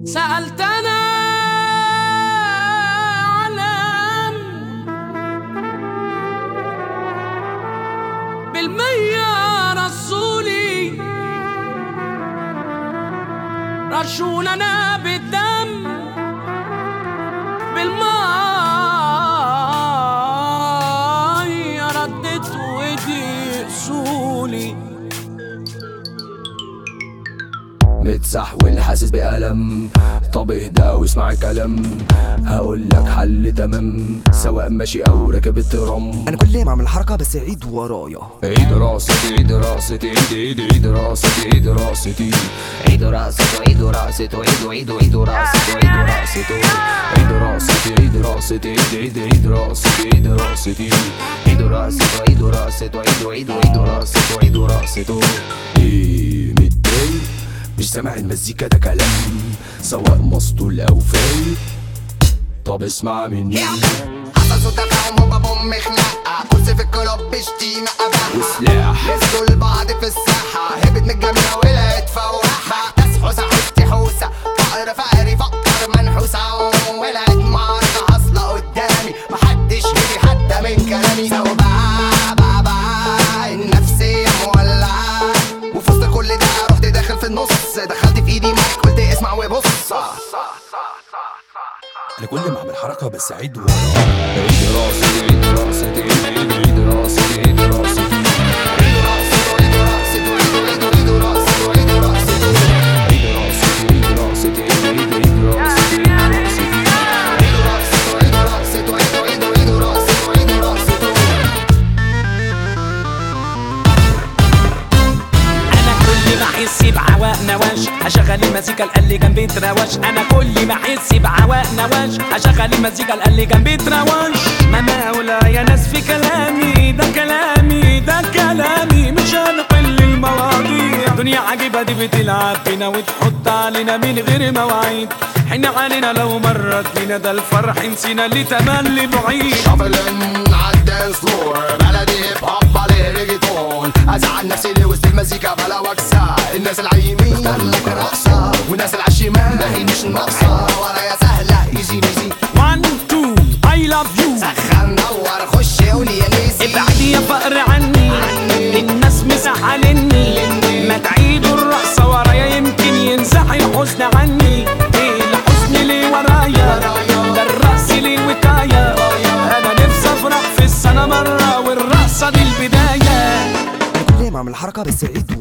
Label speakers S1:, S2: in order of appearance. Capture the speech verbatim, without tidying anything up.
S1: سألت أنا علم بالمية رسولي رشوننا بالدم بالماء ردت ودي أصولي
S2: متسحول حاسس بألم. طب اهدى واسمع الكلام، هقولك حل تمام سواء ماشي او راكب الترام.
S3: انا كل ما اعمل حركه بس عيد ورايا.
S2: عيد راستي عيد راستي عيد عيد عيد راستي عيد راستي
S4: عيد راسته عيد راسته عيد عيد عيد راسته عيد راسته
S2: عيد راستي عيد راستي عيد عيد عيد راستي عيد راستي
S4: عيد راسته عيد راسته عيد عيد عيد راسته عيد راسته.
S2: ايه متضايق مش سامع المزيكا ده كلام سواء مسطول او فايق. طب اسمع مني
S5: حصل صوت تفاهم هوبا بوم خناقة، كرسي في الكلوب بشتيمة أباحة
S2: وسلاح
S5: مسكوا لبعض في الساحة، هبت من الجميلة ولقت فواحة. ناس حوسة حوستي حوسة، فقر فقري فقر منحوسة، ولقت معركة حاصلة قدامي محدش هدي حتى من كلامي. سوا بقى بقى بقى النفسية مولعة، وفي وسط كل ده رحت داخل في النص، دخلت في ايدي مايك قلت اسمع وبص.
S2: انا كل ما اعمل حركه بس عيد ورا. عيد راستي عيد راستي عيد عيد عيد راستي عيد راستي
S5: عيد راسي عيد راسي عيد عيد عيد راسي عيد راسي
S2: عيد راستي عيد راستي عيد عيد عيد راستي عيد راستي
S5: عيد راسي عيد راسي عيد عيد عيد راسي عيد راسي.
S1: أنا كل ما أحس بعواء نواش هشغل المزيكا اللي جنبي تراوش. أنا كل ما أحس بعواء نواش هشغل المزيكا اللي جنبي تراوش. ما مولا يا ناس في كلامي ده كلامي ده كلامي مش هنقل المواضيع. دنيا عجيبة دي بتلعب بينا وتحط علينا من غير مواعيد. حن علينا لو مرت بينا ده الفرح نسينا اللي تملي بعيد.
S5: شافلن عالدانس فلور بلدي هيب هوب عليه ريجيتون، ازعل نفسي ليه وسط المزيكا بلا وكسة. الناس العيمين لك رقصة والناس العالشمال ما هي مش ناقصة. ورايا سهلة ايزي بيزي
S1: one two I love you.
S5: سخن نور خش قولي يا نيسي.
S1: ابعدي يا فقر عني الناس مزعلني. ما تعيدوا الرقصة ورايا يمكن ينزح الحزن عني. ايه الحزن ليه ورايا ده الرقص ليه وكاية. انا نفسي افرح في السنة مرة والرقصة دي البداية.
S3: انا كل ما اعمل حركه بس عيد